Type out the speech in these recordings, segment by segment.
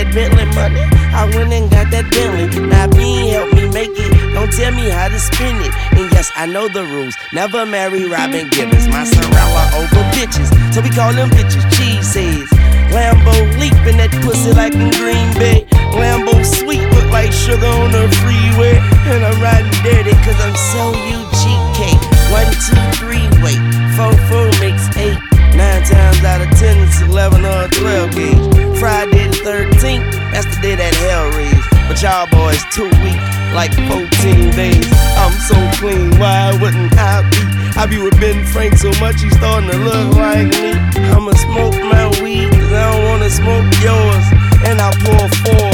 that Bentley money, I went and got that Bentley. Now being helped me make it, don't tell me how to spend it. And yes, I know the rules, never marry Robin Gibbons. My Sorella over bitches, so we call them bitches cheeseheads. Lambo leaping that pussy like in Green Bay. Lambo sweet, look like sugar on the freeway. And I'm riding dirty cause I'm so UGK. 1, 2, 3, wait, 4, 4 makes 8. 9 times out of 10 it's 11 or 12 gauge. Friday the 13th, that's the day that hell raised. But y'all boys too weak, like 14 days. I'm so clean, why wouldn't I be? I be with Ben Frank so much he's starting to look like me. I'ma smoke my weed cause I don't wanna smoke yours. And I pour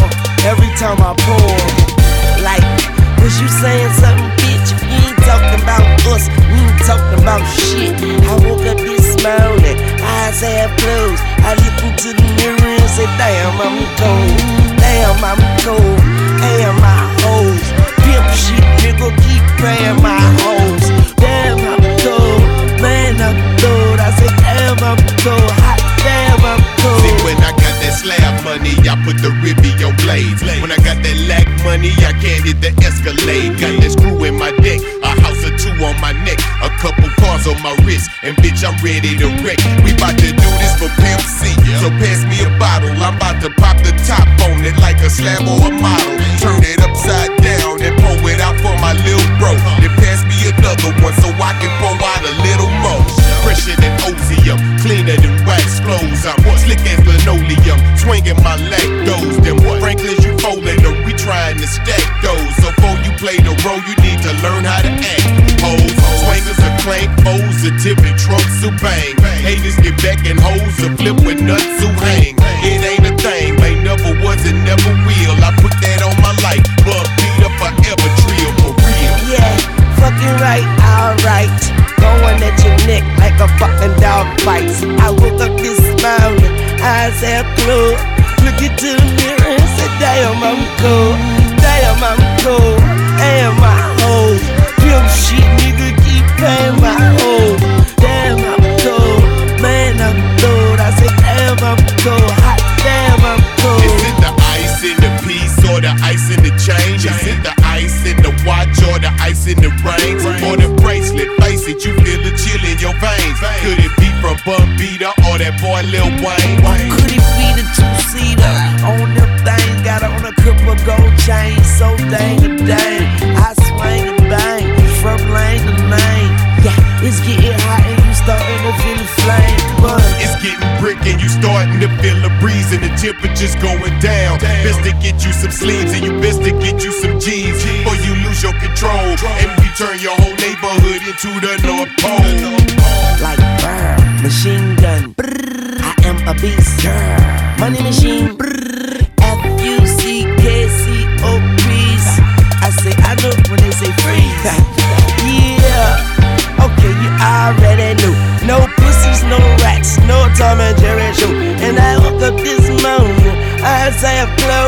4 every time I pour. Like, was you saying something, bitch? You ain't talking about us, we ain't talking about shit. I woke up this morning, eyes half closed. I look into the mirror and say, damn, I'm cold. Damn, I'm cold. Damn, my hoes. Pimp shit, nigga, keep paying my hoes. Damn, I'm cold. Man, I'm cold. I said, damn, I'm cold. Hot damn, I'm cold. See, when I got that slab money, I put the ribby on blades. When I got that lack money, I can't hit the Escalade. Got that screw in my deck, a house or 2 on my neck, a couple cars on my wrist, and bitch, I'm ready to wreck. We bout to do this for Pimp C, so pass me a bottle. I'm about to pop the top on it like a slab or a model. Turn it upside down and pour it out for my little bro. Then pass me another one so I can pour out a little more. Fresher than Ozium, cleaner than wax clothes. I'm slick as linoleum, swinging my lactose. Then what? Franklin's you folding them, we trying to stack those. So before you play the role, you need to learn how to act. Hoes, swingers a clank, foes a tipping, trunks who bang. Haters get back and hoes a flip with nuts who hang. It ain't a thing, ain't never was and never will. I put that on my life, but beat up forever trill for real. Yeah, fucking right, alright. Going at your neck like a fucking dog fights. I woke up this morning, eyes half closed. Look into the mirror and say, damn, I'm cold. Damn, I'm cold. Damn, my hoes. Pimp shit, nigga, keep paying my hoes. Damn, I'm cold. Man, I'm cold. I said, damn, I'm cold. Hot damn, I'm cold. Is it the ice in the piece or the ice in the chain? Is it the ice in the watch or the ice in the rings? Or the bracelet? Face it, you feel the chill in your veins. Could it be from Bun Beater or that boy Lil Wayne? Could it be the 2-seater? On them things, got on a couple gold chains. So dang a dang, I swing and bang from lane to lane. Yeah, it's getting hot and you starting to feel the flame. But it's getting brick and you starting to feel a breeze and the temperature's going down. Best to get you some sleeves and you best to get you some jeans before you lose your control and we turn your whole neighborhood into the North Pole. Like brr, machine gun, brr, I am a beast. Money machine, brr, F-U-C-K-C-O, please. I say I know when they say freeze. Yeah, okay, you already knew. No pussies, no rats, no Tom and Jerry show. And I woke up this morning, eyes half closed.